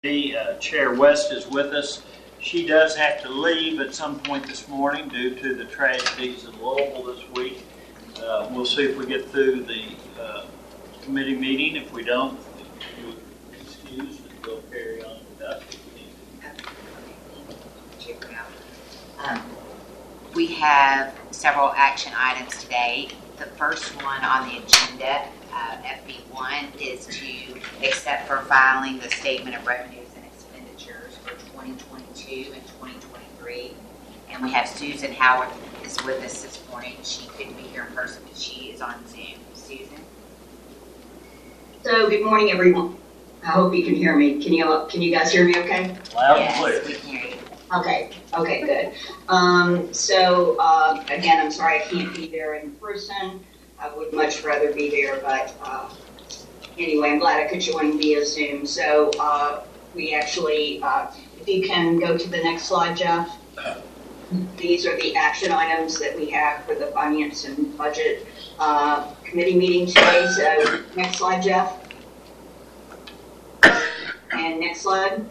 Chair West is with us. She does have to leave at some point this morning due to the tragedies in Louisville this week. We'll see if we get through the committee meeting. If we don't, you'll excuse and we'll carry on without you. We have several action items today. The first one on the agenda, FB1, is to accept for filing the statement of revenues and expenditures for 2022 and 2023. And we have Susan Howard is with us this morning. She couldn't be here in person, but she is on Zoom. Susan? So, good morning, everyone. I hope you can hear me. Can you guys hear me okay? Loud and clear. Yes, we can hear you. Okay, good. Again, I'm sorry I can't be there in person. I would much rather be there, but anyway, I'm glad I could join via Zoom. So we actually, if you can go to the next slide, Jeff. These are the action items that we have for the Finance and Budget Committee meeting today. So next slide, Jeff. And next slide.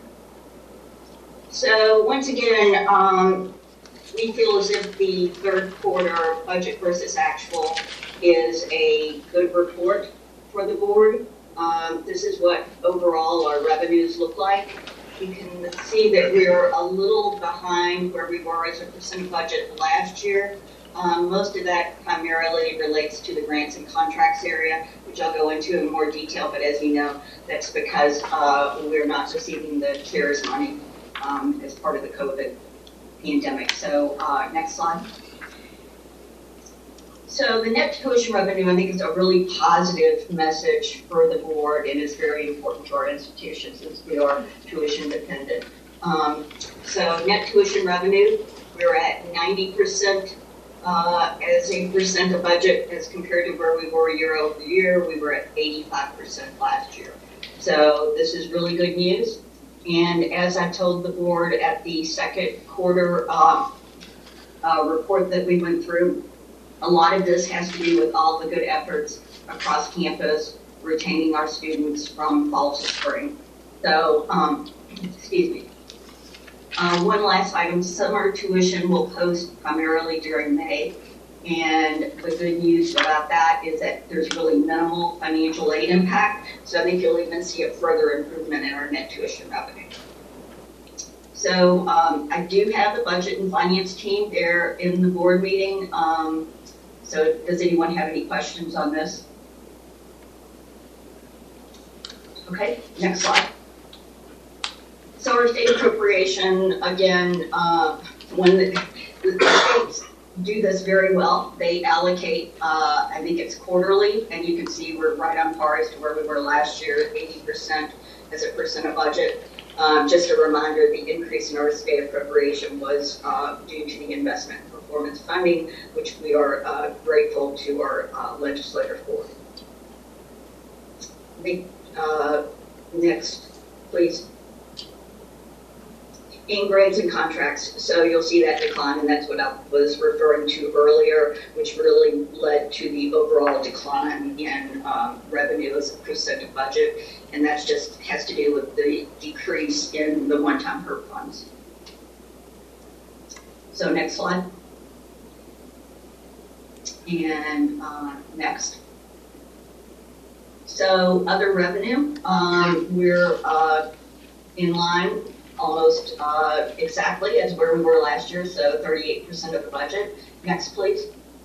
So once again, we feel as if the third quarter budget versus actual is a good report for the board. This is what overall our revenues look like. You can see that we're a little behind where we were as a percent of budget last year. Most of that primarily relates to the grants and contracts area, which I'll go into in more detail, but as you know, that's because we're not receiving the CARES money as part of the COVID pandemic. So next slide. So the net tuition revenue, I think, is a really positive message for the board and is very important to our institutions since we are tuition dependent. So net tuition revenue, we're at 90% as a percent of budget as compared to where we were year over year. We were at 85% last year. So this is really good news. And as I told the board at the second quarter report that we went through, a lot of this has to do with all the good efforts across campus, retaining our students from fall to spring. So, excuse me. One last item, summer tuition will post primarily during May. And the good news about that is that there's really minimal financial aid impact. So I think you'll even see a further improvement in our net tuition revenue. So I do have the budget and finance team there in the board meeting. So does anyone have any questions on this? Okay, next slide. So our state appropriation, again, when the states do this very well, they allocate, I think it's quarterly, and you can see we're right on par as to where we were last year, 80% as a percent of budget. Just a reminder, the increase in our state appropriation was due to the investment in performance funding, which we are grateful to our legislator for. Next, please. In grants and contracts, so you'll see that decline, and that's what I was referring to earlier, which really led to the overall decline in revenue as a percent of budget, and that just has to do with the decrease in the one-time HERP funds. So next slide. And next. So other revenue, we're in line almost exactly as where we were last year, so 38% of the budget. Next, please.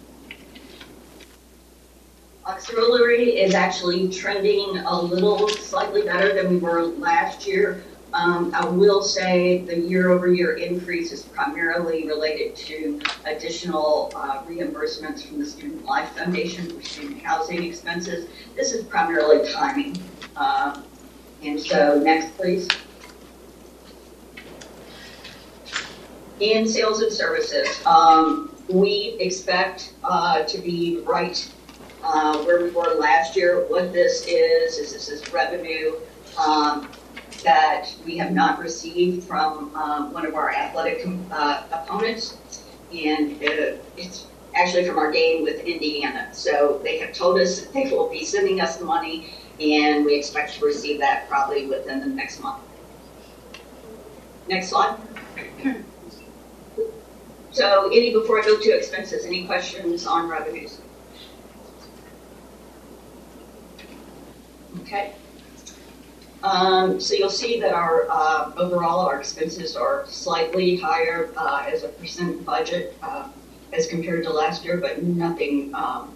Auxiliary is actually trending a little slightly better than we were last year. I will say the year-over-year increase is primarily related to additional reimbursements from the Student Life Foundation for student housing expenses. This is primarily timing. And so next, please. In sales and services, we expect to be right where we were last year. What this is revenue that we have not received from one of our athletic opponents, and it's actually from our game with Indiana. So they have told us that they will be sending us the money, and we expect to receive that probably within the next month. Next slide. So before I go to expenses, any questions on revenues? Okay. So you'll see that our overall our expenses are slightly higher as a percent budget as compared to last year, but nothing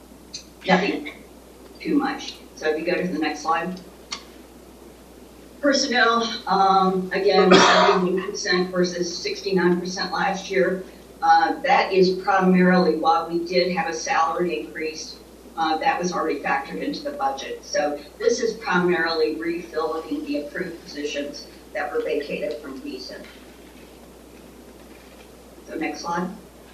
too much. So if you go to the next slide. Personnel, again, 71% versus 69% last year. That is primarily why we did have a salary increase. That was already factored into the budget. So this is primarily refilling the approved positions that were vacated from VESA. So next slide.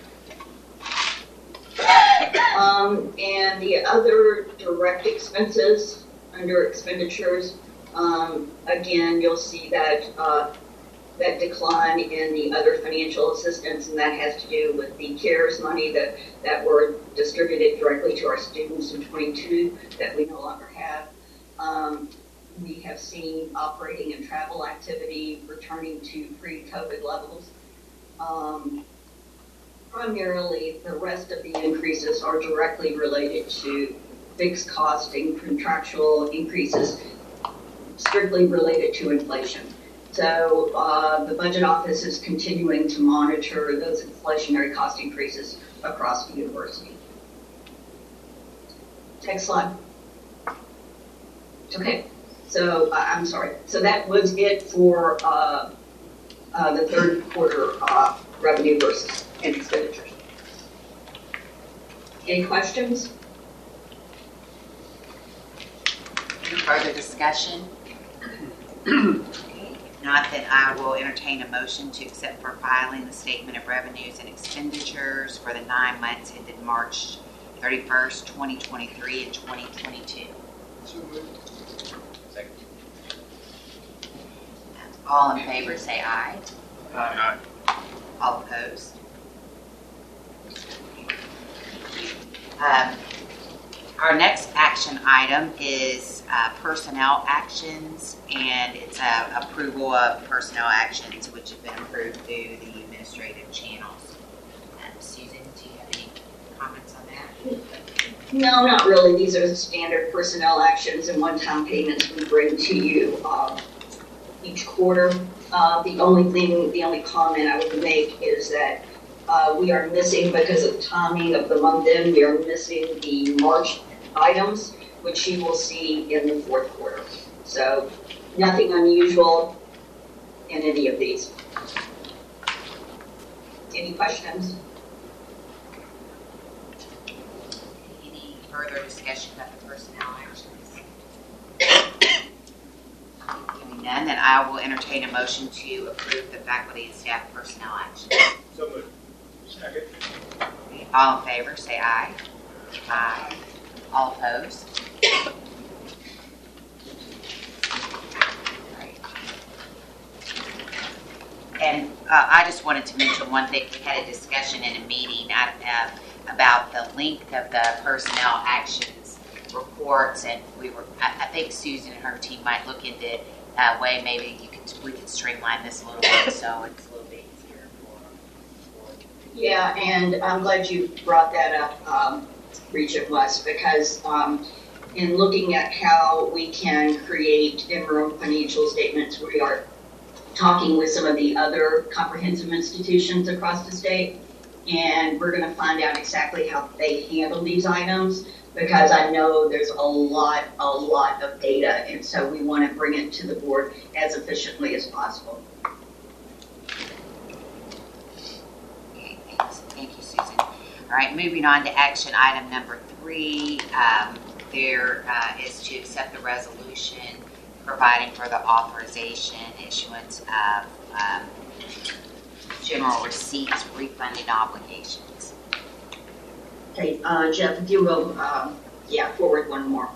And the other direct expenses under expenditures, again, you'll see that that decline in the other financial assistance, and that has to do with the CARES money that were distributed directly to our students in 22 that we no longer have. We have seen operating and travel activity returning to pre-COVID levels. Primarily, the rest of the increases are directly related to fixed cost and contractual increases strictly related to inflation. So the budget office is continuing to monitor those inflationary cost increases across the university. Next slide. Okay, so I'm sorry. So that was it for the third quarter revenue versus expenditures. Any questions? Any further discussion? If not, then I will entertain a motion to accept for filing the statement of revenues and expenditures for the 9 months ended March 31st, 2023 and 2022. So moved. Second. All in favor, say aye. Aye. All opposed? Our next action item is personnel actions, and it's approval of personnel actions which have been approved through the administrative channels. Susan, do you have any comments on that? No, not really. These are the standard personnel actions and one-time payments we bring to you each quarter. The only comment I would make is that we are missing, because of the timing of the month end, we are missing the March items, which you will see in the fourth quarter. So nothing unusual in any of these. Any questions? Any further discussion about the personnel actions? Hearing none, then I will entertain a motion to approve the faculty and staff personnel actions. So moved. Second. All in favor, say aye. Aye. All opposed? Right. And I just wanted to mention one thing. We had a discussion in a meeting about the length of the personnel actions reports, and I think Susan and her team might look into it that way. Maybe we could streamline this a little bit so it's a little bit easier for. Yeah, and I'm glad you brought that up, Regent West, because in looking at how we can create interim financial statements, we are talking with some of the other comprehensive institutions across the state, and we're going to find out exactly how they handle these items, because I know there's a lot of data, and so we want to bring it to the board as efficiently as possible. Okay, thank you, Susan. All right, moving on to action item number 3. There is to accept the resolution providing for the authorization issuance of general receipts refunding obligations. Okay, Jeff, if you will, forward one more.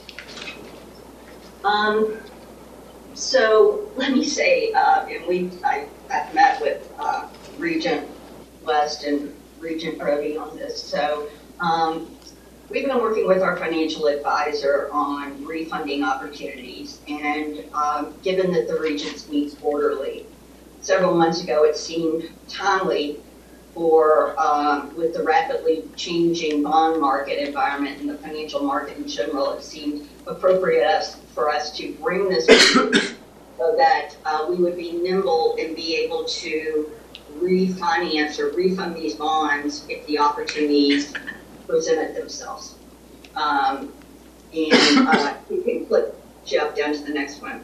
So let me say, and I've met with Regent West and Regent Brody on this. So we've been working with our financial advisor on refunding opportunities, and given that the Regents meets quarterly, so several months ago, it seemed timely for, with the rapidly changing bond market environment and the financial market in general, it seemed appropriate for us to bring this so that we would be nimble and be able to refinance or refund these bonds if the opportunities presented themselves. You can click, Jeff, down to the next one.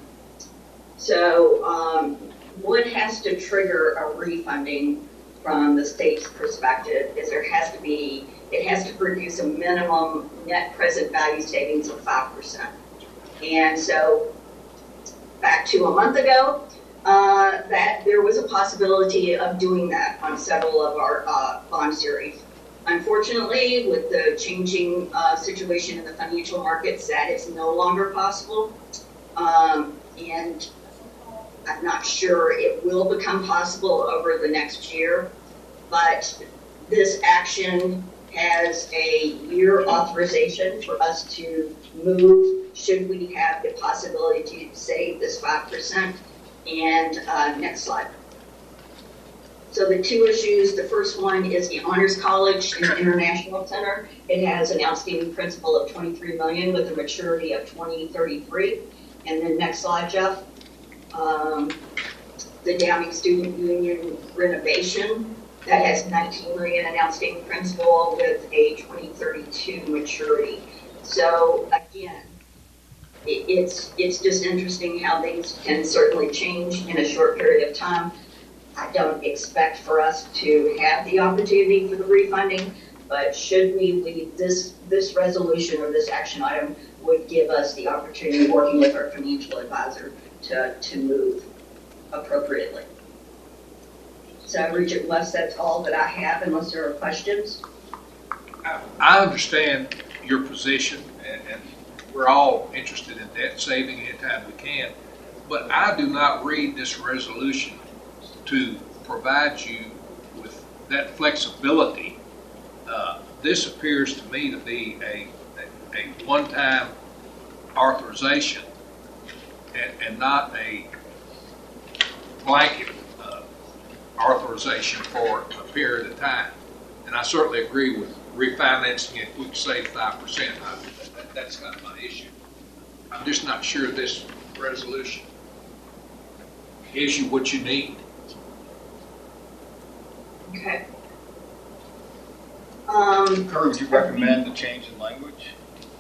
So what has to trigger a refunding from the state's perspective is it has to produce a minimum net present value savings of 5%. And so back to a month ago, that there was a possibility of doing that on several of our bond series. Unfortunately, with the changing situation in the financial markets, that is no longer possible. And I'm not sure it will become possible over the next year, but this action has a year authorization for us to move should we have the possibility to save this 5%. And next slide. So the two issues, the first one is the Honors College and International Center. It has an outstanding principal of $23 million with a maturity of 2033. And then next slide, Jeff. The Downing Student Union renovation, that has $19 million in outstanding principal with a 2032 maturity. So again, it's just interesting how things can certainly change in a short period of time. I don't expect for us to have the opportunity for the refunding, but should we leave this resolution or this action item would give us the opportunity, working with our financial advisor, to move appropriately. So Regent West, that's all that I have unless there are questions. I understand your position, and we're all interested in debt saving anytime we can, but I do not read this resolution to provide you with that flexibility. This appears to me to be a one-time authorization and not a blanket authorization for a period of time. And I certainly agree with refinancing it. We could save 5%. That's not my issue. I'm just not sure this resolution gives you what you need. Okay. Kurt, would you recommend the change in language?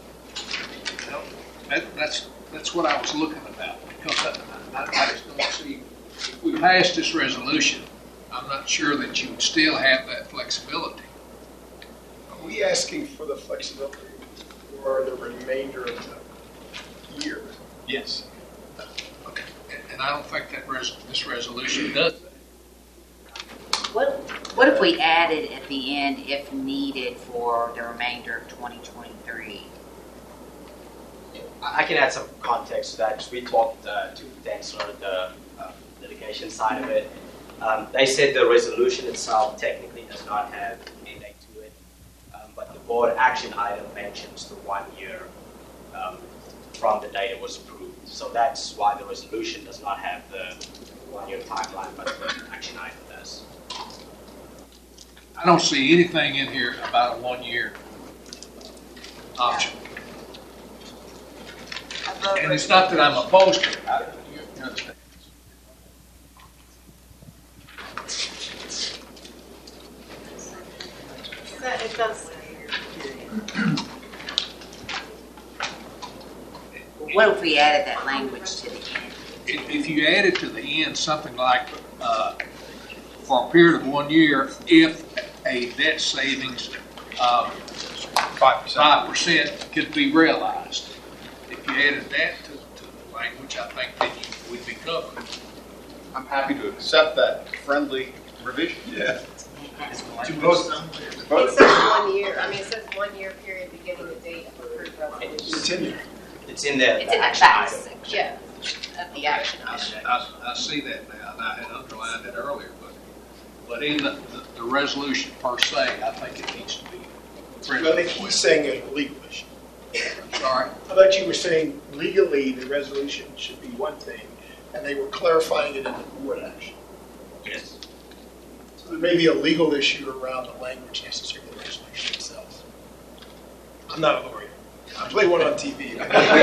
That's what I was looking about, because I just don't see, if we passed this resolution, I'm not sure that you would still have that flexibility. Are we asking for the flexibility for the remainder of the year? Yes. Okay. And I don't think that this resolution does that. What if we added at the end, if needed for the remainder of 2023? I can add some context to that because we talked to Densler, the litigation side of it. They said the resolution itself technically does not have anything to it, but the board action item mentions the 1 year from the date it was approved. So that's why the resolution does not have the 1 year timeline, but the action item does. I don't see anything in here about a 1 year option. And it's not that I'm opposed to it. You understand. It does. What if we added that language to the end? If you added to the end something like, for a period of 1 year, if a debt savings 5% could be realized. If you added that to the language, I think that you would be covered. I'm happy to accept that friendly revision. Yeah. It says 1 year. I mean, it says 1 year period beginning the date of approved resolution. It's in the It's in the action facts item. section. Yeah, of the action item. I see that now, and I had underlined it earlier, but in the resolution per se, I think it needs to be friendly. I think he's saying it's a legal issue. I'm sorry. I thought you were saying legally the resolution should be one thing, and they were clarifying it in the board action. Yes. So there may be a legal issue around the language necessary for the resolution itself. I'm not a lawyer. I play one on TV.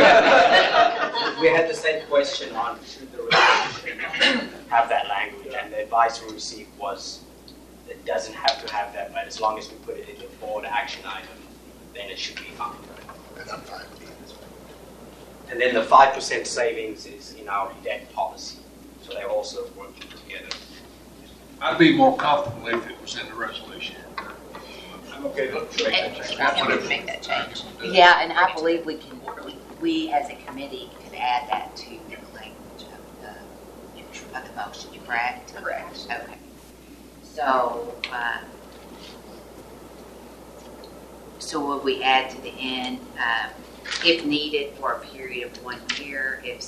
We had the same question on should the resolution have that language, and the advice we received was it doesn't have to have that, but as long as we put it in the board action item, then it should be fine. And I'm fine with that. And then the 5% savings is in our debt policy, so they're also working together. I'd be more comfortable if it was in the resolution. I'm okay to make that change. And we can make that change. Yeah, and I believe we as a committee could add that to the language of the motion, correct? Correct. Okay. So, so will we add to the end, if needed for a period of 1 year, if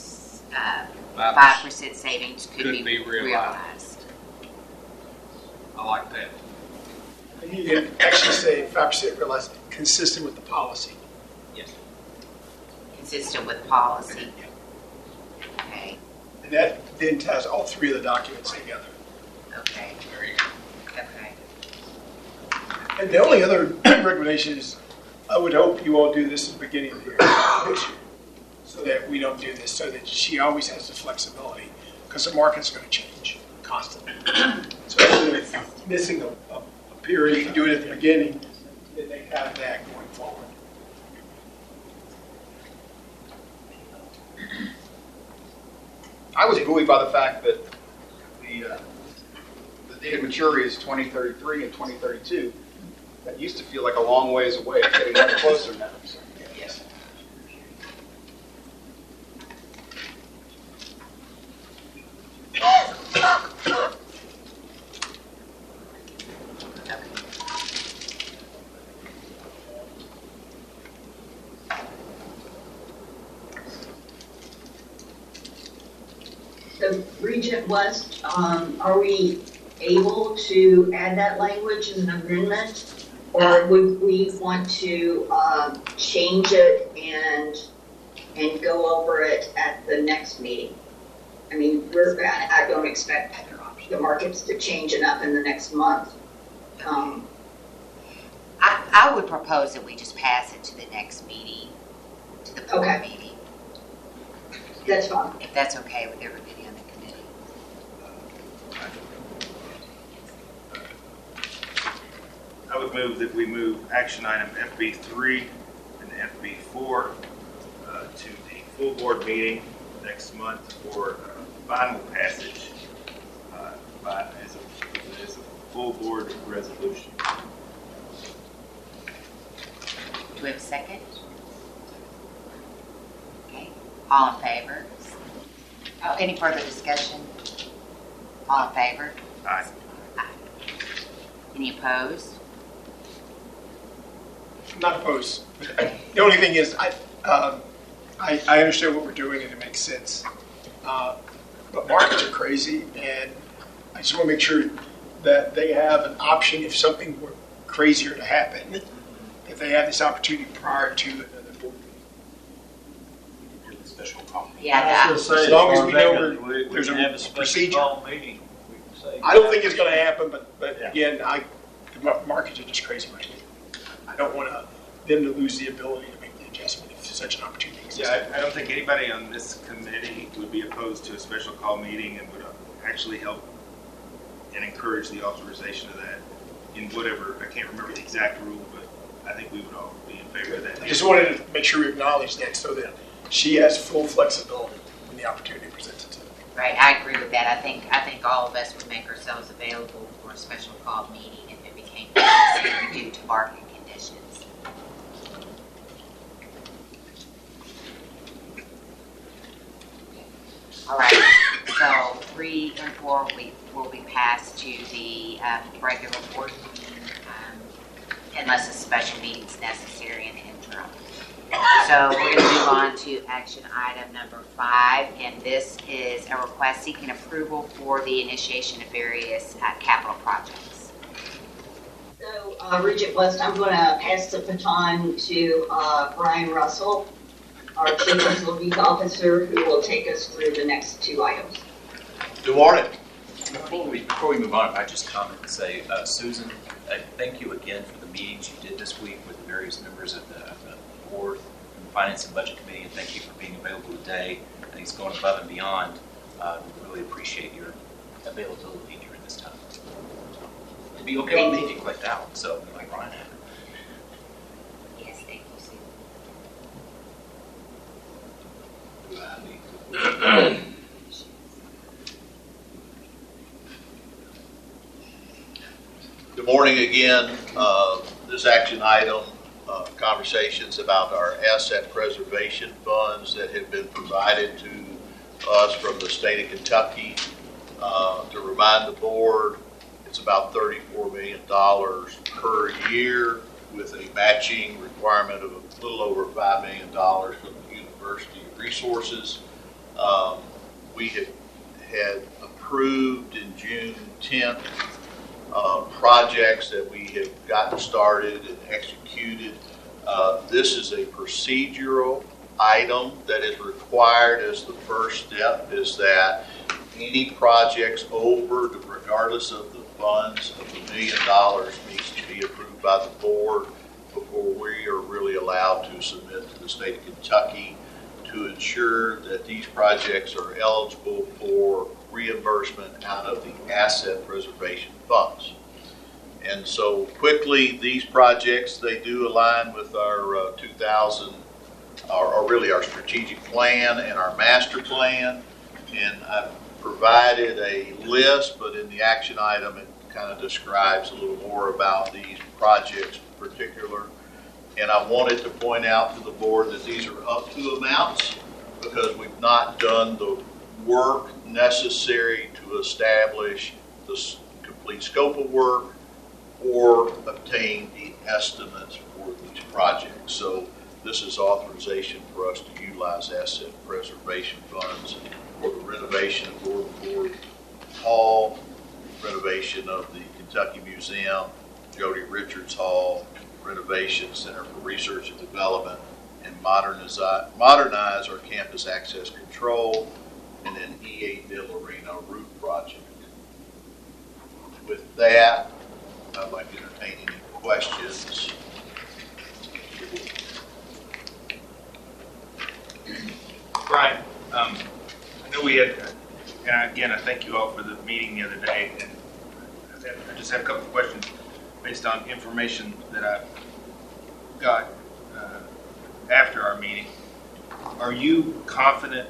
5% savings could be realized? I like that. And you can actually say 5% realized consistent with the policy. Yes. Consistent with policy. Okay, And that then ties all three of the documents together. okay, There you go. okay. And the only other recommendation is, I would hope you all do this at the beginning of the year, so that we don't do this, so that she always has the flexibility, because the market's going to change constantly. So if missing a period, you can do it at the beginning, then they have that going forward. I was buoyed by the fact that the date of maturity is 2033 and 2032. That used to feel like a long ways away. It's getting much closer now. So, Yes. So Regent West, are we able to add that language as an amendment? Or would we want to change it and go over it at the next meeting? I mean, I don't expect the markets to change enough in the next month. I would propose that we just pass it to the next meeting, to the board Okay. meeting, That's fine. if that's okay with everybody on the committee. I would move that we move action item FB3 and FB4 to the full board meeting next month for final passage as a full board resolution. Do we have a second? Okay, all in favor? Oh, any further discussion? All in favor? Aye. Any opposed? I'm not opposed. The only thing is, I understand what we're doing and it makes sense. But markets are crazy, and I just want to make sure that they have an option if something were crazier to happen, if they have this opportunity prior to another board meeting. Special call. Yeah, I was gonna say, As long as we know far we're- we there's can a have a special procedure. call meeting. We can say- I don't think it's going to happen, but Yeah. again, the markets are just crazy right now. I don't want them to lose the ability to make the adjustment if such an opportunity exists. Yeah, I don't think anybody on this committee would be opposed to a special call meeting and would actually help and encourage the authorization of that in whatever, I can't remember the exact rule, but I think we would all be in favor of that. I just wanted to make sure we acknowledge that so that she has full flexibility when the opportunity presents itself. right, I agree with that. I think all of us would make ourselves available for a special call meeting if it became necessary due to market conditions. All right, so 3 and 4 will be passed to the regular board meeting unless a special meeting is necessary in the interim. So we're going to move on to action item number 5, and this is a request seeking approval for the initiation of various capital projects. So, Regent West, I'm going to pass the baton to Brian Russell, our Chief Facilities Officer, who will take us through the next 2 items. Good morning. Before we move on, if I just comment and say, Susan, thank you again for the meetings you did this week with the various members of the board and the Finance and Budget Committee, and thank you for being available today. I think it's going above and beyond. We really appreciate your availability during this time. It'd be okay with me if you clicked out, so like Ryan had. Yes, thank you, Susan. Good morning again. This action item, conversations about our asset preservation funds that have been provided to us from the state of Kentucky. To remind the board, it's about $34 million per year with a matching requirement of a little over $5 million from the University Resources. We had approved in June 10th projects that we have gotten started and executed. This is a procedural item that is required as the first step, is that any projects over, regardless of the funds of $1 million, needs to be approved by the board before we are really allowed to submit to the state of Kentucky to ensure that these projects are eligible for reimbursement out of the asset preservation funds. And so quickly, these projects, they do align with our really our strategic plan and our master plan. And I've provided a list, but in the action item, it kind of describes a little more about these projects in particular. And I wanted to point out to the board that these are up to amounts because we've not done the work necessary to establish the complete scope of work or obtain the estimates for these projects. So this is authorization for us to utilize asset preservation funds for the renovation of Gordon Ford Hall, renovation of the Kentucky Museum, Jody Richards Hall, renovation Center for Research and Development, and modernize our campus access control, and then E.A. Dill Arena roof project. With that, I'd like to entertain any questions. Brian, I know we had, and again, I thank you all for the meeting the other day, and I just have a couple of questions based on information that I got after our meeting. Are you confident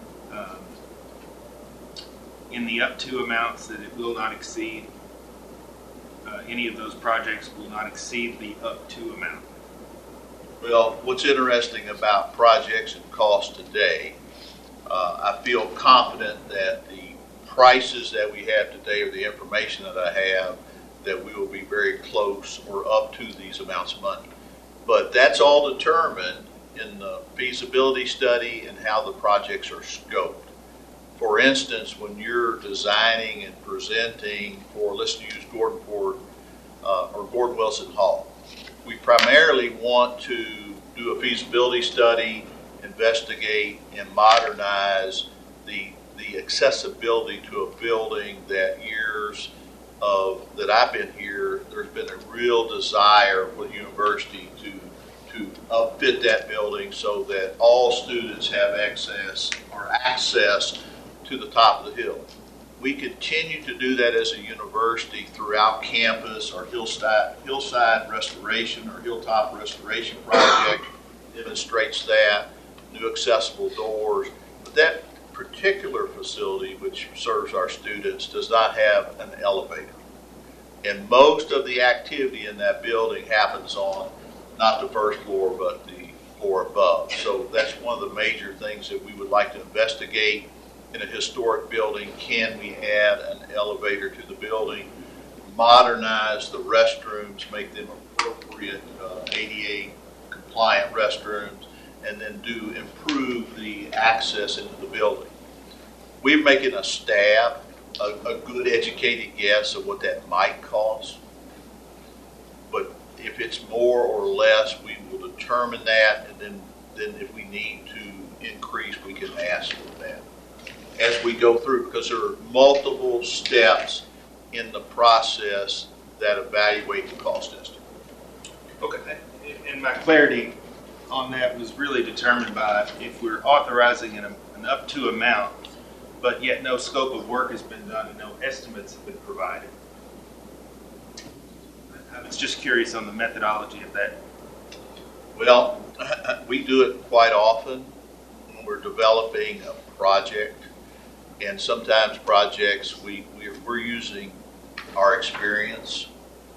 in the up to amounts that it will not exceed, any of those projects will not exceed the up to amount? Well, what's interesting about projects and cost today, I feel confident that the prices that we have today or the information that I have, that we will be very close or up to these amounts of money. But that's all determined in the feasibility study and how the projects are scoped. For instance, when you're designing and presenting for, let's use Gordon Ford or Gordon Wilson Hall, we primarily want to do a feasibility study, investigate, and modernize the accessibility to a building that years of that I've been here, there's been a real desire for the university to upfit that building so that all students have access to the top of the hill. We continue to do that as a university throughout campus. Our hillside restoration or hilltop restoration project demonstrates that, new accessible doors. But that particular facility, which serves our students, does not have an elevator. And most of the activity in that building happens on not the first floor, but the floor above. So that's one of the major things that we would like to investigate in a historic building. Can we add an elevator to the building, modernize the restrooms, make them appropriate ADA compliant restrooms, and then improve the access into the building? We're making a stab, a good educated guess of what that might cost. But if it's more or less, we will determine that, and then if we need to increase, we can ask for that. as we go through, because there are multiple steps in the process that evaluate the cost estimate. Okay, and my clarity on that was really determined by if we're authorizing an up to amount, but yet no scope of work has been done and no estimates have been provided. I was just curious on the methodology of that. Well, we do it quite often when we're developing a project, and sometimes projects we're using our experience.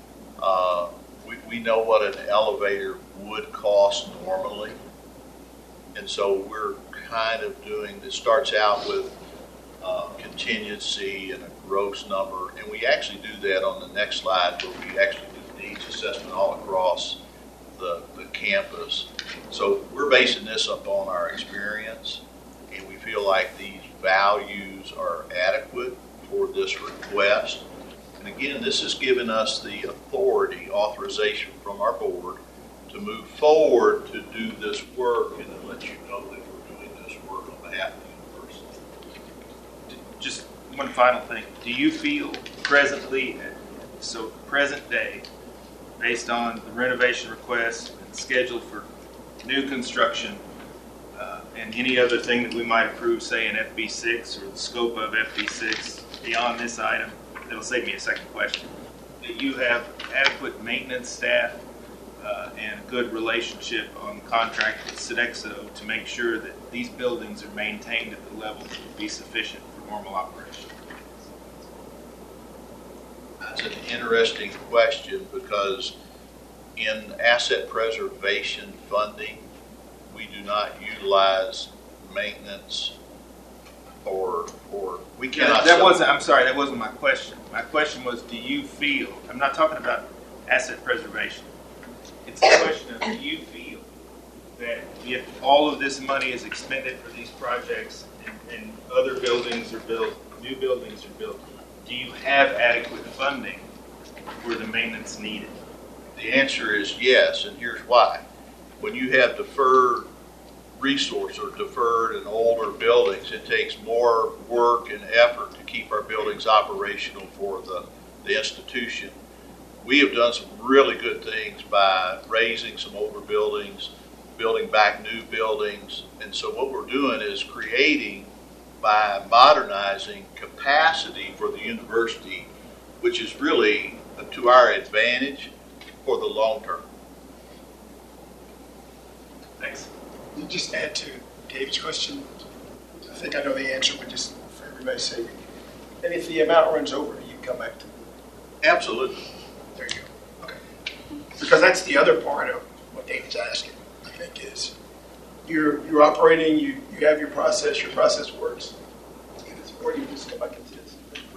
We know what an elevator would cost normally, and so we're kind of doing, it starts out with contingency and a gross number, and we actually do that on the next slide where we actually do needs assessment all across the campus. So we're basing this upon our experience, and we feel like these values are adequate for this request. And again, this has given us the authority, authorization from our board to move forward to do this work and to let you know that we're doing this work on behalf of the university. Just one final thing. Do you feel presently, so present day, based on the renovation request and schedule for new construction, and any other thing that we might approve, say in FB6 or the scope of FB6 beyond this item, that'll save me a second question, that you have adequate maintenance staff and a good relationship on contract with Sodexo to make sure that these buildings are maintained at the level that would be sufficient for normal operation? That's an interesting question, because in asset preservation funding, we do not utilize maintenance or we cannot. I'm sorry, that wasn't my question. My question was, do you feel, I'm not talking about asset preservation. It's a question of, do you feel that if all of this money is expended for these projects and other buildings are built, new buildings are built, do you have adequate funding for the maintenance needed? The answer is yes, and here's why. When you have deferred resource or deferred and older buildings, it takes more work and effort to keep our buildings operational for the institution. We have done some really good things by raising some older buildings, building back new buildings, and so what we're doing is creating, by modernizing, capacity for the university, which is really to our advantage for the long term. Thanks. You just add to David's question. I think I know the answer, but just for everybody's sake. And if the amount runs over, you can come back to it. Absolutely. There you go. Okay. Because that's the other part of what David's asking, I think, is you're operating, you have your process works. Or you just come back into this.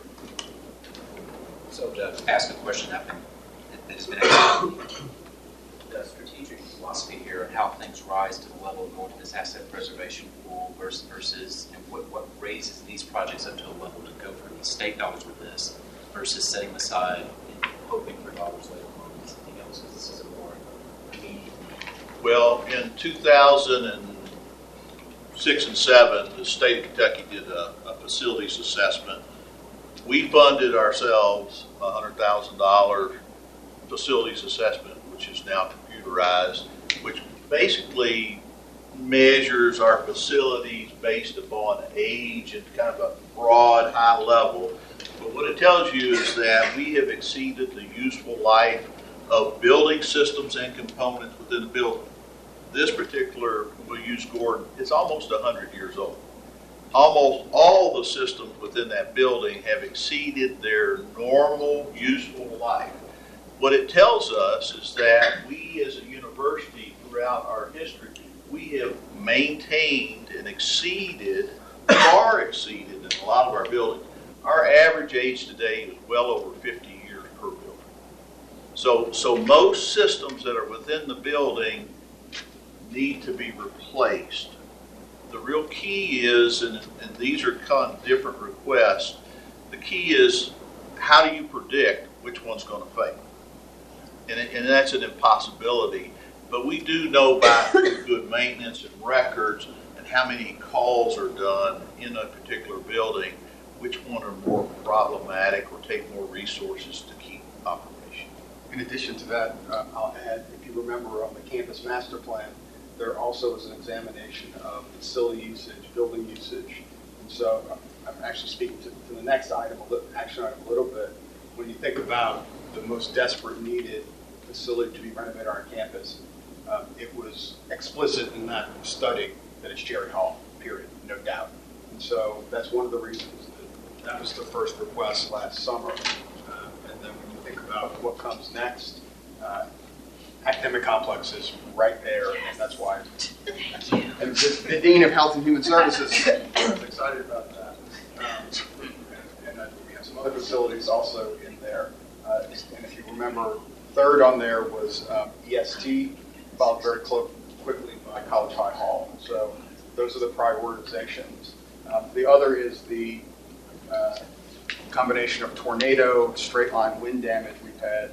So to ask a question that has been asked, the strategic philosophy here and how things rise to the level of going to this asset preservation pool versus and what raises these projects up to a level to go for these state dollars with this versus setting aside and hoping for dollars later on something else, because this is a more immediate need. Well, in 2006 and 2007, the state of Kentucky did a facilities assessment. We funded ourselves $100,000 facilities assessment, which is now computerized, which basically measures our facilities based upon age and kind of a broad, high level. But what it tells you is that we have exceeded the useful life of building systems and components within the building. This particular, we'll use Gordon, it's almost 100 years old. Almost all the systems within that building have exceeded their normal useful life. What it tells us is that we as a university throughout our history, we have maintained and exceeded, far exceeded in a lot of our buildings. Our average age today is well over 50 years per building. So most systems that are within the building need to be replaced. The real key is, and these are kind of different requests, the key is how do you predict which one's going to fail? And that's an impossibility. But we do know by good maintenance and records and how many calls are done in a particular building, which one are more problematic or take more resources to keep operation. In addition to that, I'll add, if you remember on the campus master plan, there also is an examination of facility usage, building usage. And so I'm actually speaking to the next item, action item a little bit. When you think about the most desperate needed facility to be renovated on our campus, it was explicit in that study that it's Jerry Hall, period, no doubt. And so that's one of the reasons that was the first request last summer. And then when you think about what comes next, academic complex is right there, and that's why. And the Dean of Health and Human Services is excited about that. And we have some other facilities also in there. And if you remember, third on there was EST, followed very quickly by College High Hall. So those are the prioritizations. The other is the combination of tornado, straight line wind damage we've had.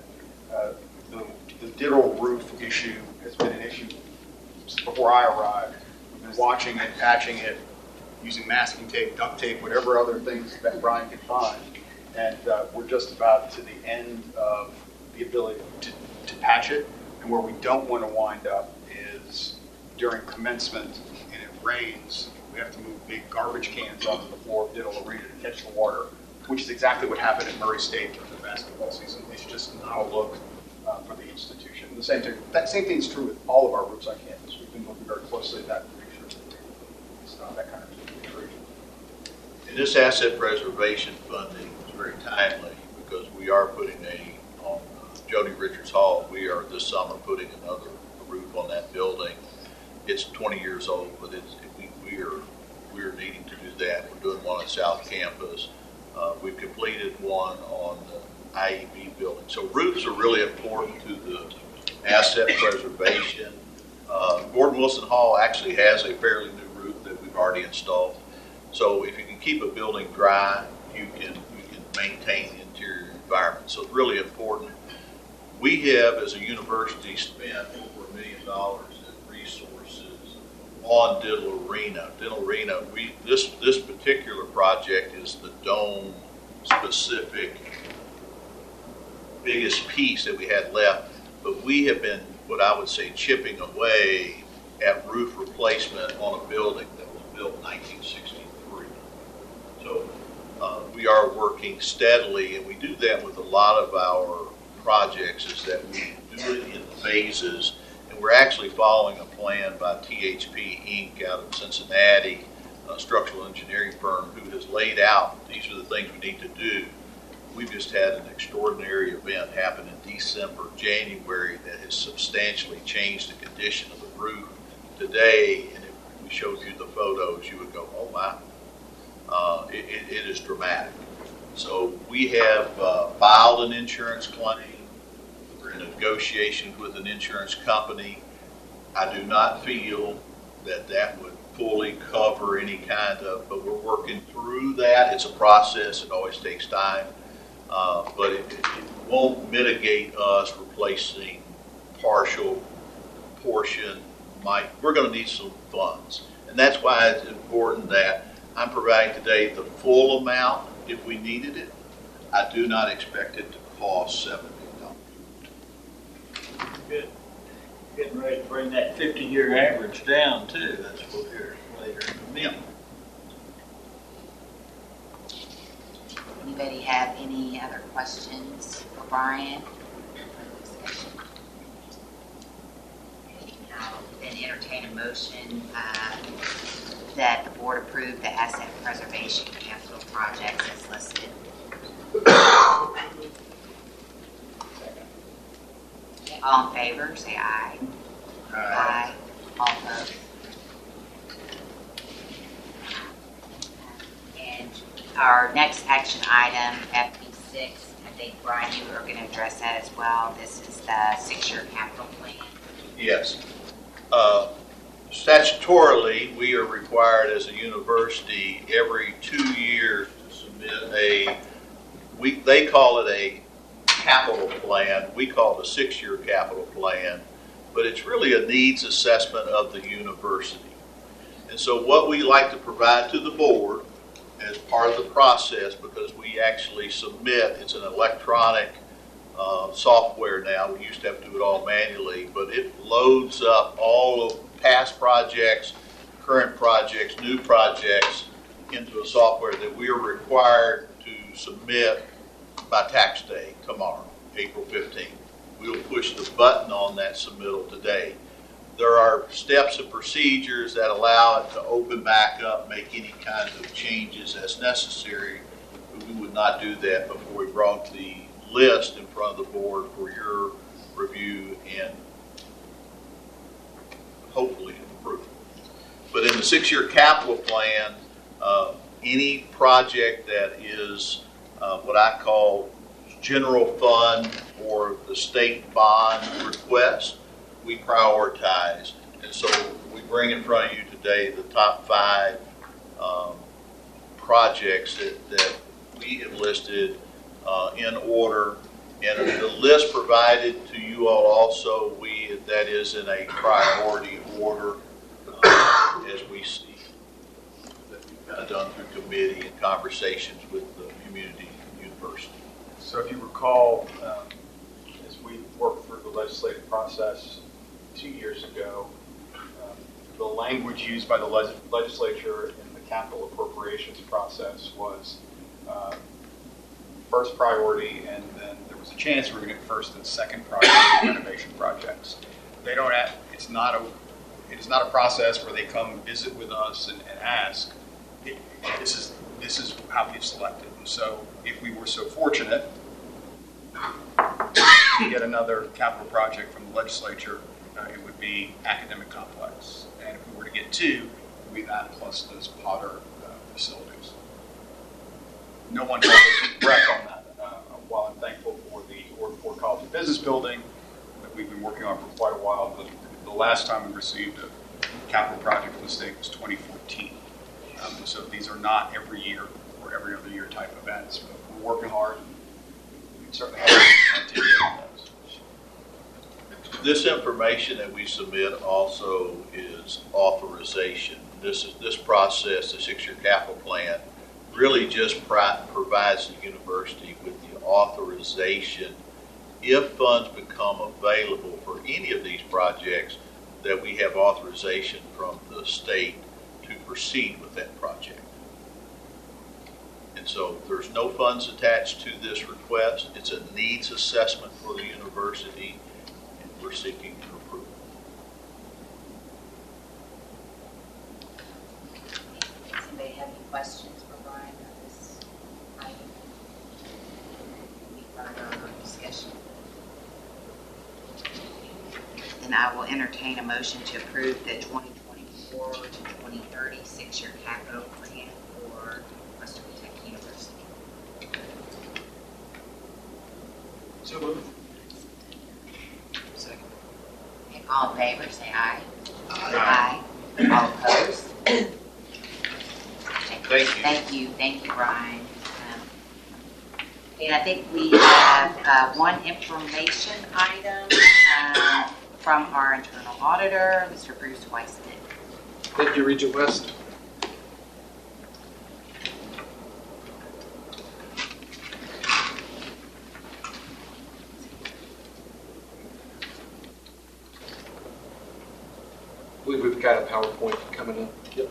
The Diddle roof issue has been an issue since before I arrived. We've been watching it, patching it, using masking tape, duct tape, whatever other things that Brian could find. And we're just about to the end of the ability to patch it. And where we don't want to wind up is during commencement and it rains, we have to move big garbage cans onto the floor of Diddle Arena to catch the water, which is exactly what happened at Murray State during the basketball season. It's just not a look for the institution. The same thing. That same thing is true with all of our roofs on campus. We've been looking very closely at that to make sure that it's not that kind of intrusion. And this asset preservation funding is very timely because we are putting on Jody Richards Hall, we are this summer putting another roof on that building. It's 20 years old, but we are needing to do that. We're doing one on South Campus. We've completed one on the IEB building. So roofs are really important to the asset preservation. Gordon Wilson Hall actually has a fairly new roof that we've already installed. So if you can keep a building dry, you can maintain the interior environment. So it's really important. We have, as a university, spent over $1 million in resources on Diddle Arena. Diddle Arena, this particular project is the dome specific biggest piece that we had left, but we have been, what I would say, chipping away at roof replacement on a building that was built in 1963. So we are working steadily, and we do that with a lot of our projects, is that we do it in phases, and we're actually following a plan by THP Inc. out of Cincinnati, a structural engineering firm, who has laid out, these are the things we need to do. We've just had an extraordinary event happen in December, January that has substantially changed the condition of the roof today, and if we showed you the photos, you would go, oh my. It is dramatic. So we have filed an insurance claim. We're in negotiations with an insurance company. I do not feel that would fully cover any kind of, but we're working through that. It's a process. It always takes time. But it won't mitigate us replacing partial portion. We're going to need some funds. And that's why it's important that I'm providing today the full amount if we needed it. I do not expect it to cost $7 million. Good. Getting ready to bring that 50-year average down, too. That's what we'll hear later in the meeting. Anybody have any other questions for Brian? I'll then entertain a motion that the board approve the asset preservation capital projects as listed. All in favor, say aye. Aye. All opposed. And our next action item, FB6, I think, Brian, you are going to address that as well. This is the 6-year capital plan. Yes. Statutorily, we are required as a university every 2 years to submit they call it a capital plan. We call it a 6-year capital plan, but it's really a needs assessment of the university. And so what we like to provide to the board as part of the process, because we actually submit, it's an electronic software now. We used to have to do it all manually, but it loads up all of past projects, current projects, new projects into a software that we are required to submit by tax day tomorrow, April 15th. We'll push the button on that submittal today. There are steps and procedures that allow it to open back up, make any kinds of changes as necessary, but we would not do that before we brought the list in front of the board for your review and hopefully approval. But in the 6-year capital plan, any project that is what I call general fund or the state bond request, we prioritize. And so we bring in front of you today the top 5 projects that we have listed in order. And the list provided to you all also, that is in a priority order as we see that we've kind of done through committee and conversations with the community university. So if you recall, as we worked through the legislative process 2 years ago, the language used by the legislature in the capital appropriations process was first priority, and then there was a chance we were going to get first and second priority renovation projects. They don't have, it is not a process where they come visit with us and ask. This is how we've selected. And so if we were so fortunate to get another capital project from the legislature, it would be academic complex. And if we were to get 2, it would be that plus those Potter facilities. No one held a breath on that. While I'm thankful for the Ford College of Business building that we've been working on for quite a while, the last time we received a capital project from the state was 2014. And so these are not every year or every other year type events, but we're working hard. We certainly have to continue on those. This information that we submit also is authorization. This process, the 6-year capital plan, really just provides the university with the authorization if funds become available for any of these projects, that we have authorization from the state to proceed with that project. And so there's no funds attached to this request. It's a needs assessment for the university, and we're seeking your approval. Does anybody have any questions for Brian on this item? We run our discussion. Then I will entertain a motion to approve the 2024 to 2030 6-year capital plan for Western Kentucky University. So moved. Second. Okay, all in favor, say aye. Aye. All opposed? Thank you. Thank you, Brian. And I think we have one information item from our internal auditor, Mr. Bruce Weissman. Thank you, Regent West. I believe we've got a PowerPoint coming up. Yep.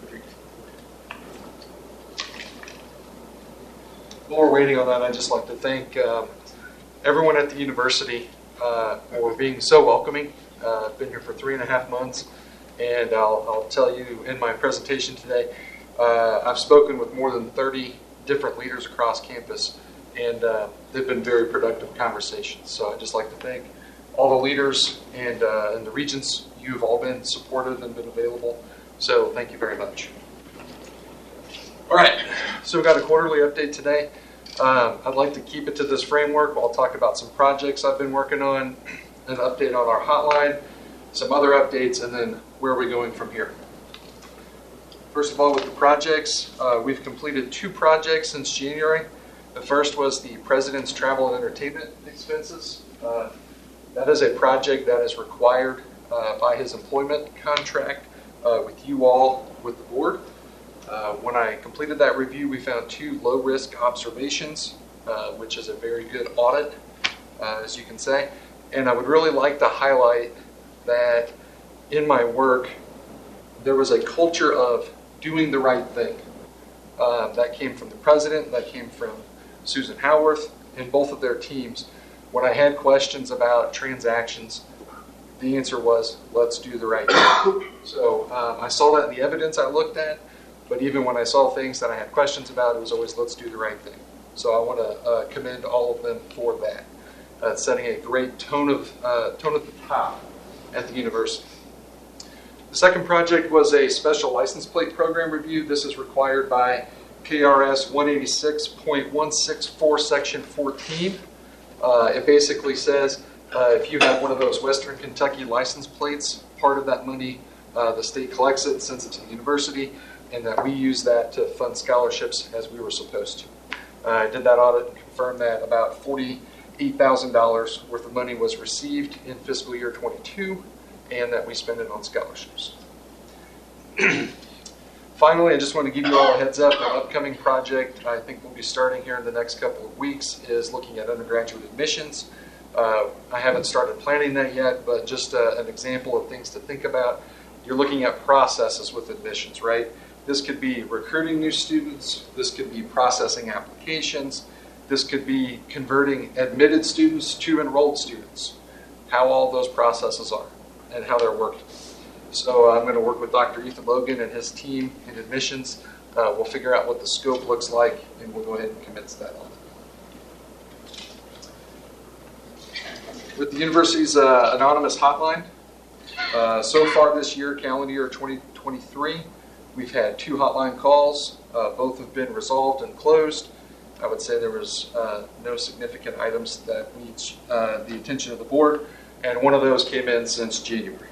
While we're waiting on that, I'd just like to thank everyone at the university for being so welcoming. I've been here for 3.5 months, and I'll tell you in my presentation today, I've spoken with more than 30 different leaders across campus, and they've been very productive conversations. So I'd just like to thank all the leaders and the regents. You've all been supportive and been available, so thank you very much. All right, so we've got a quarterly update today. I'd like to keep it to this framework. I'll talk about some projects I've been working on, an update on our hotline, some other updates, and then where are we going from here. First of all, with the projects, we've completed 2 projects since January. The first was the President's Travel and Entertainment expenses. That is a project that is required by his employment contract with you all, with the board. When I completed that review, we found 2 low-risk observations, which is a very good audit, as you can say. And I would really like to highlight that in my work, there was a culture of doing the right thing. That came from the president, that came from Susan Howarth, and both of their teams. When I had questions about transactions, the answer was, let's do the right thing. So I saw that in the evidence I looked at, but even when I saw things that I had questions about, it was always, let's do the right thing. So I want to commend all of them for that, setting a great tone at the top at the university. The second project was a special license plate program review. This is required by KRS 186.164 Section 14. It basically says if you have one of those Western Kentucky license plates, part of that money, the state collects it, sends it to the university, and that we use that to fund scholarships as we were supposed to. I did that audit and confirmed that about $48,000 worth of money was received in fiscal year 22, and that we spend it on scholarships. Finally, I just want to give you all a heads up. An upcoming project I think we'll be starting here in the next couple of weeks is looking at undergraduate admissions. I haven't started planning that yet, but just an example of things to think about. You're looking at processes with admissions, right? This could be recruiting new students. This could be processing applications. This could be converting admitted students to enrolled students, how all those processes are and how they're working. So I'm going to work with Dr. Ethan Logan and his team in admissions. We'll figure out what the scope looks like, and we'll go ahead and commit to that on it. With the university's anonymous hotline, so far this year, calendar year 2023, we've had 2 hotline calls. Both have been resolved and closed. I would say there was no significant items that needs the attention of the board, and one of those came in since January.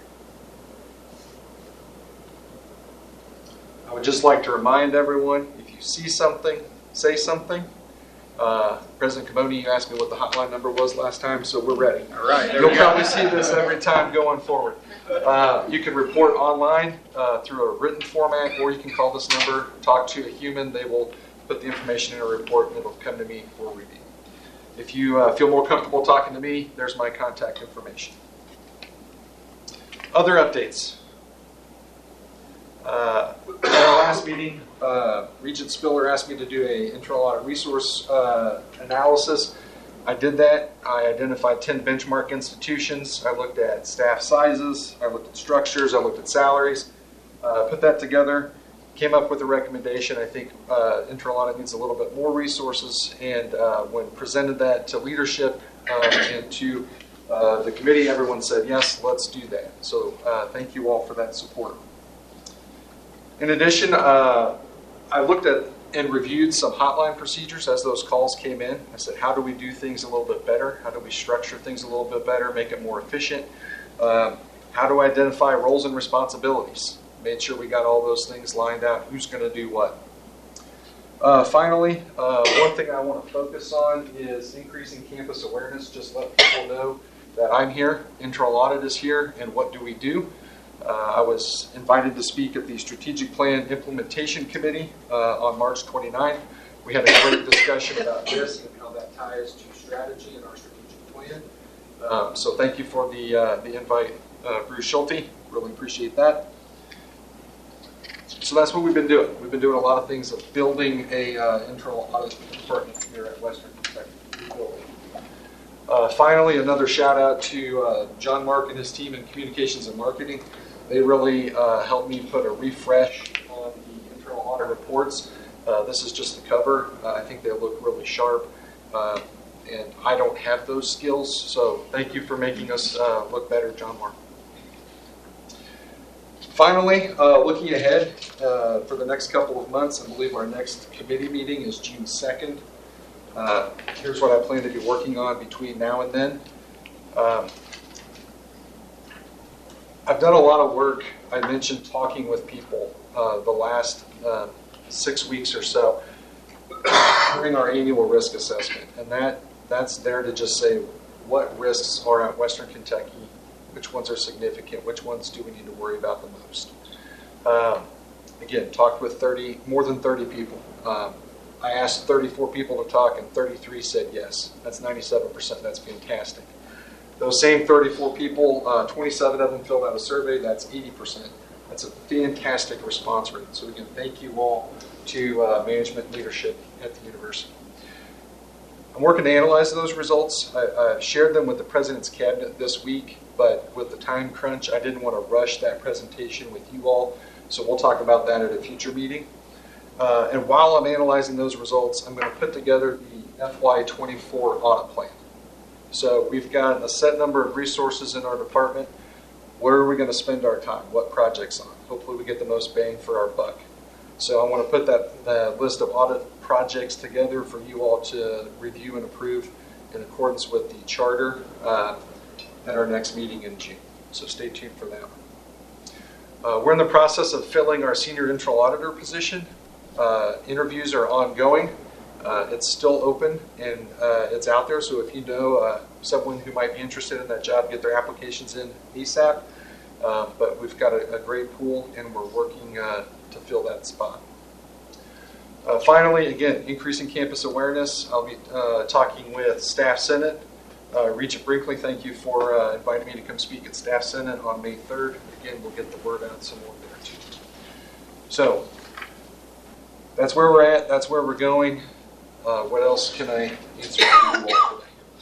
I would just like to remind everyone, if you see something, say something. President Camoni, you asked me what the hotline number was last time, so we're ready. All right. You'll probably see this every time going forward. You can report online through a written format, or you can call this number, talk to a human. They will put the information in a report, and it'll come to me for review. If you feel more comfortable talking to me, there's my contact information. Other updates. At our last meeting, Regent Spiller asked me to do an internal audit resource analysis. I did that. I identified 10 benchmark institutions. I looked at staff sizes. I looked at structures. I looked at salaries. Put that together. Came up with a recommendation. I think internal audit needs a little bit more resources. And when presented that to leadership and to the committee, everyone said, yes, let's do that. So thank you all for that support. In addition, I looked at and reviewed some hotline procedures as those calls came in. I said, how do we do things a little bit better? How do we structure things a little bit better, make it more efficient? How do I identify roles and responsibilities? Made sure we got all those things lined out, who's going to do what. Finally, one thing I want to focus on is increasing campus awareness. Just let people know that I'm here, internal audit is here, and what do we do? I was invited to speak at the Strategic Plan Implementation Committee on March 29th. We had a great discussion about risk and how that ties to strategy in our strategic plan. So thank you for the invite, Bruce Schulte. Really appreciate that. So that's what we've been doing. We've been doing a lot of things of building a internal audit department here at Western Kentucky. Finally, another shout out to John Mark and his team in communications and marketing. They really helped me put a refresh on the internal audit reports. This is just the cover. I think they look really sharp, and I don't have those skills, so thank you for making us look better, John Mark. Finally, looking ahead for the next couple of months, I believe our next committee meeting is June 2nd. Here's what I plan to be working on between now and then. I've done a lot of work. I mentioned talking with people the last 6 weeks or so during our annual risk assessment. And that's there to just say what risks are at Western Kentucky, which ones are significant, which ones do we need to worry about the most. Again, talked with more than 30 people. I asked 34 people to talk, and 33 said yes. That's 97%. That's fantastic. Those same 34 people, 27 of them filled out a survey. That's 80%. That's a fantastic response rate. So again, thank you all to management leadership at the university. I'm working to analyze those results. I shared them with the President's Cabinet this week, but with the time crunch, I didn't want to rush that presentation with you all. So we'll talk about that at a future meeting. And while I'm analyzing those results, I'm going to put together the FY24 audit plan. So we've got a set number of resources in our department. Where are we going to spend our time? What projects on? Hopefully we get the most bang for our buck. So I want to put that list of audit projects together for you all to review and approve in accordance with the charter at our next meeting in June. So stay tuned for that one. We're in the process of filling our senior internal auditor position. Interviews are ongoing. It's still open and it's out there. So if you know someone who might be interested in that job, get their applications in ASAP. But we've got a great pool and we're working to fill that spot. Finally, again, increasing campus awareness. I'll be talking with Staff Senate. Regent Brinkley, thank you for inviting me to come speak at Staff Senate on May 3rd. Again, we'll get the word out some more there too. So that's where we're at. That's where we're going. What else can I answer for you all today?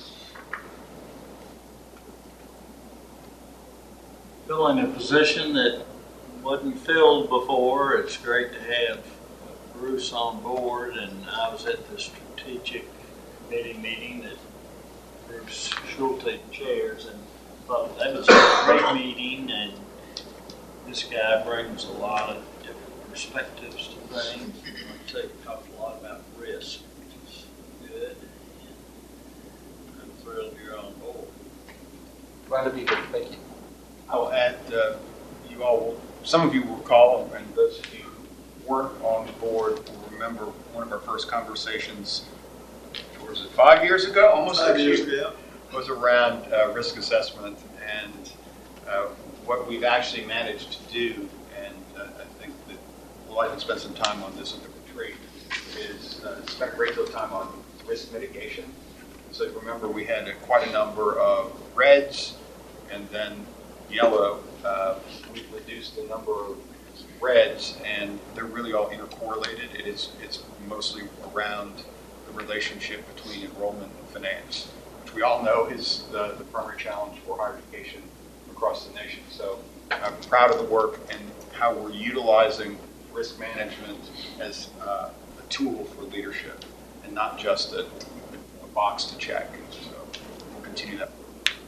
Filling a position that wasn't filled before. It's great to have Bruce on board, and I was at the strategic committee meeting that Bruce Schulte chairs, and thought that was a great meeting, and this guy brings a lot of different perspectives to things. Like I say, he talks a lot about risk, which is good, and I'm thrilled you're on board. Glad to be here. Thank you. I'll add, you all will, some of you will recall, and those of you who weren't on the board will remember one of our first conversations, was it 5 years ago? Almost 6 years ago. Was around risk assessment and what we've actually managed to do, and I think that we'll likely spend some time on this at the retreat, is spend a great deal of time on risk mitigation. So remember, we had quite a number of reds and then yellow. We've reduced the number of reds, and they're really all intercorrelated. It's mostly around the relationship between enrollment and finance, which we all know is the primary challenge for higher education across the nation. So I'm proud of the work and how we're utilizing risk management as a tool for leadership and not just a box to check. So we'll continue that.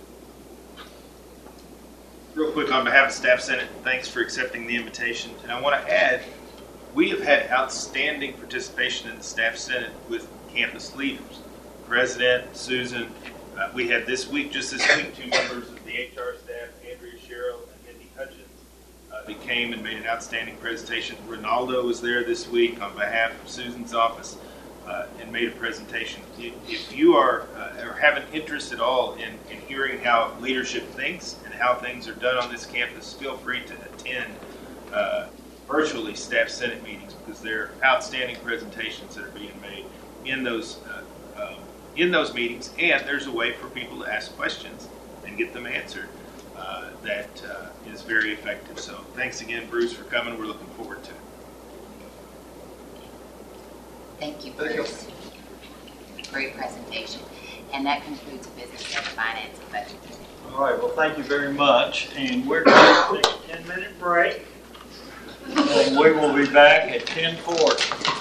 Real quick, on behalf of Staff Senate, thanks for accepting the invitation. And I want to add, we have had outstanding participation in the Staff Senate with campus leaders. President, Susan, we had just this week, 2 members of the HR staff, Andrea Sherrill and Mindy Hutchins, they came and made an outstanding presentation. Ronaldo was there this week on behalf of Susan's office and made a presentation. If you are or have an interest at all in hearing how leadership thinks and how things are done on this campus, feel free to attend virtually Staff Senate meetings, because there are outstanding presentations that are being made in those meetings, and there's a way for people to ask questions and get them answered that is very effective. So thanks again, Bruce, for coming. We're looking forward to it. Thank you, Bruce. Great presentation. And that concludes business and finance and budget. All right, well, thank you very much. And we're going to take a 10-minute break. And we will be back at 10:40.